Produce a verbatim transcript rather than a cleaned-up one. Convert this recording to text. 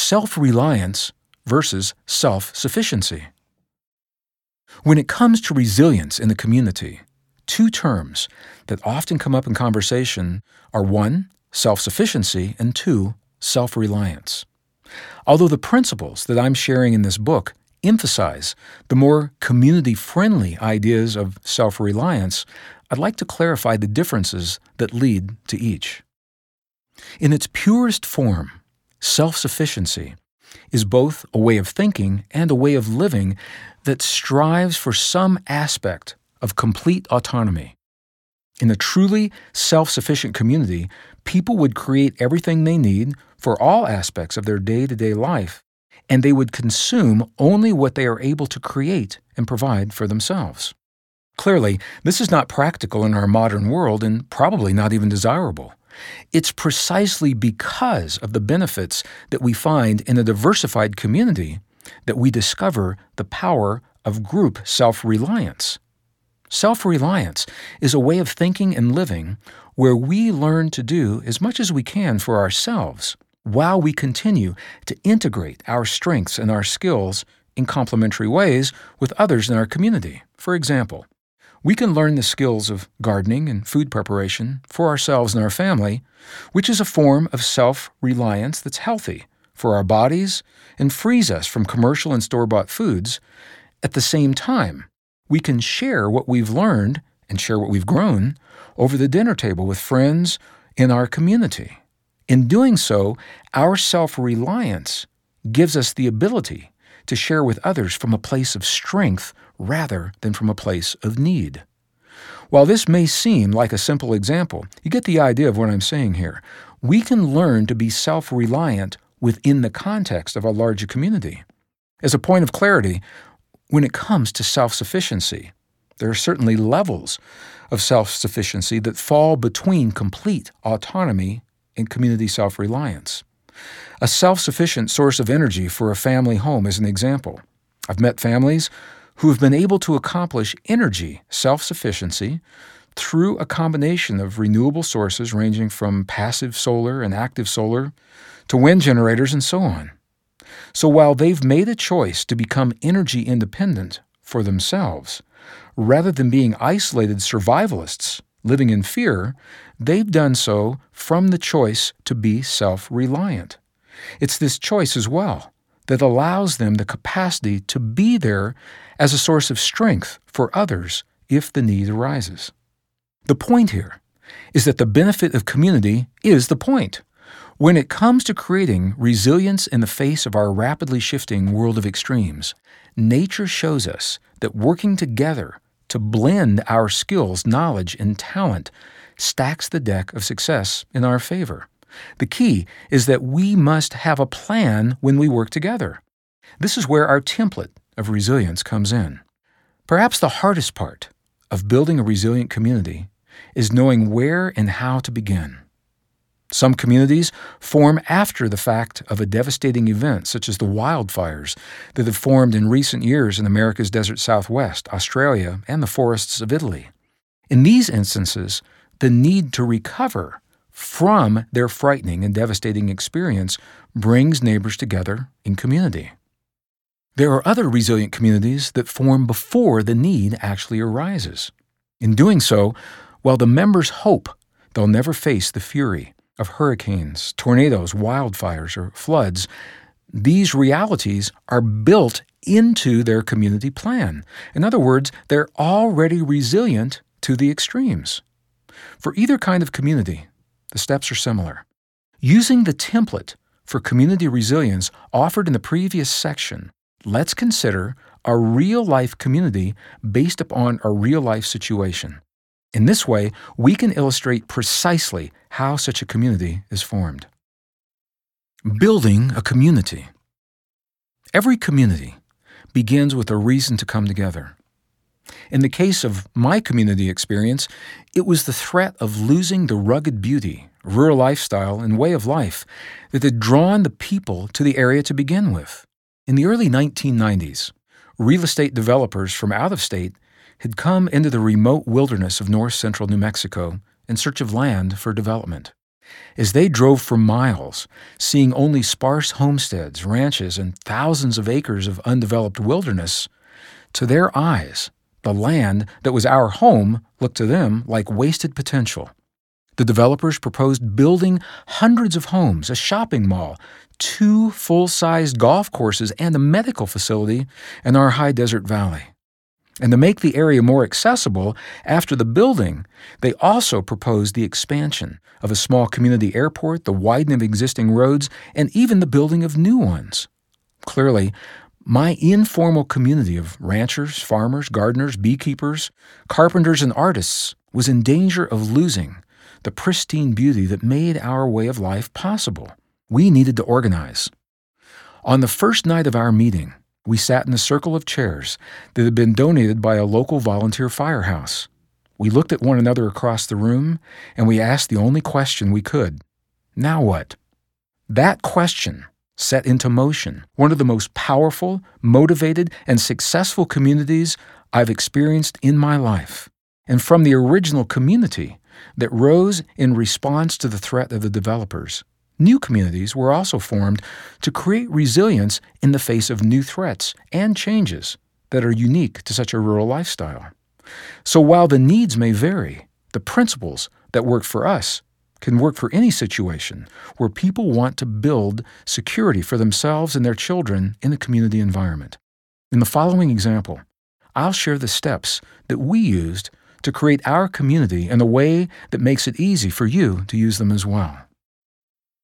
self-reliance versus self-sufficiency. When it comes to resilience in the community, two terms that often come up in conversation are one, self-sufficiency, and two, self-reliance. Although the principles that I'm sharing in this book emphasize the more community-friendly ideas of self-reliance, I'd like to clarify the differences that lead to each. In its purest form, self-sufficiency is both a way of thinking and a way of living that strives for some aspect of complete autonomy. In a truly self-sufficient community, people would create everything they need for all aspects of their day-to-day life, and they would consume only what they are able to create and provide for themselves. Clearly, this is not practical in our modern world and probably not even desirable. It's precisely because of the benefits that we find in a diversified community that we discover the power of group self-reliance. Self-reliance is a way of thinking and living where we learn to do as much as we can for ourselves while we continue to integrate our strengths and our skills in complementary ways with others in our community. For example, we can learn the skills of gardening and food preparation for ourselves and our family, which is a form of self-reliance that's healthy for our bodies and frees us from commercial and store-bought foods. At the same time, we can share what we've learned and share what we've grown over the dinner table with friends in our community. In doing so, our self-reliance gives us the ability to share with others from a place of strength rather than from a place of need. While this may seem like a simple example, you get the idea of what I'm saying here. We can learn to be self-reliant within the context of a larger community. As a point of clarity, when it comes to self-sufficiency, there are certainly levels of self-sufficiency that fall between complete autonomy and community self-reliance. A self-sufficient source of energy for a family home is an example. I've met families who have been able to accomplish energy self-sufficiency through a combination of renewable sources ranging from passive solar and active solar to wind generators and so on. So while they've made a choice to become energy independent for themselves, rather than being isolated survivalists living in fear, they've done so from the choice to be self-reliant. It's this choice as well that allows them the capacity to be there as a source of strength for others if the need arises. The point here is that the benefit of community is the point. When it comes to creating resilience in the face of our rapidly shifting world of extremes, nature shows us that working together to blend our skills, knowledge, and talent stacks the deck of success in our favor. The key is that we must have a plan when we work together. This is where our template of resilience comes in. Perhaps the hardest part of building a resilient community is knowing where and how to begin. Some communities form after the fact of a devastating event, such as the wildfires that have formed in recent years in America's desert Southwest, Australia, and the forests of Italy. In these instances, the need to recover from their frightening and devastating experience brings neighbors together in community. There are other resilient communities that form before the need actually arises. In doing so, while the members hope they'll never face the fury of hurricanes, tornadoes, wildfires, or floods, these realities are built into their community plan. In other words, they're already resilient to the extremes. For either kind of community, the steps are similar. Using the template for community resilience offered in the previous section, let's consider a real-life community based upon a real-life situation. In this way, we can illustrate precisely how such a community is formed. Building a community. Every community begins with a reason to come together. In the case of my community experience, it was the threat of losing the rugged beauty, rural lifestyle, and way of life that had drawn the people to the area to begin with. In the early nineteen nineties, real estate developers from out of state had come into the remote wilderness of north-central New Mexico in search of land for development. As they drove for miles, seeing only sparse homesteads, ranches, and thousands of acres of undeveloped wilderness, to their eyes, the land that was our home looked to them like wasted potential. The developers proposed building hundreds of homes, a shopping mall, two full-sized golf courses, and a medical facility in our high desert valley. And to make the area more accessible, after the building, they also proposed the expansion of a small community airport, the widening of existing roads, and even the building of new ones. Clearly, my informal community of ranchers, farmers, gardeners, beekeepers, carpenters, and artists was in danger of losing the pristine beauty that made our way of life possible. We needed to organize. On the first night of our meeting, we sat in a circle of chairs that had been donated by a local volunteer firehouse. We looked at one another across the room, and we asked the only question we could. Now what? That question set into motion one of the most powerful, motivated, and successful communities I've experienced in my life. And from the original community that rose in response to the threat of the developers, new communities were also formed to create resilience in the face of new threats and changes that are unique to such a rural lifestyle. So while the needs may vary, the principles that work for us can work for any situation where people want to build security for themselves and their children in a community environment. In the following example, I'll share the steps that we used to create our community in a way that makes it easy for you to use them as well.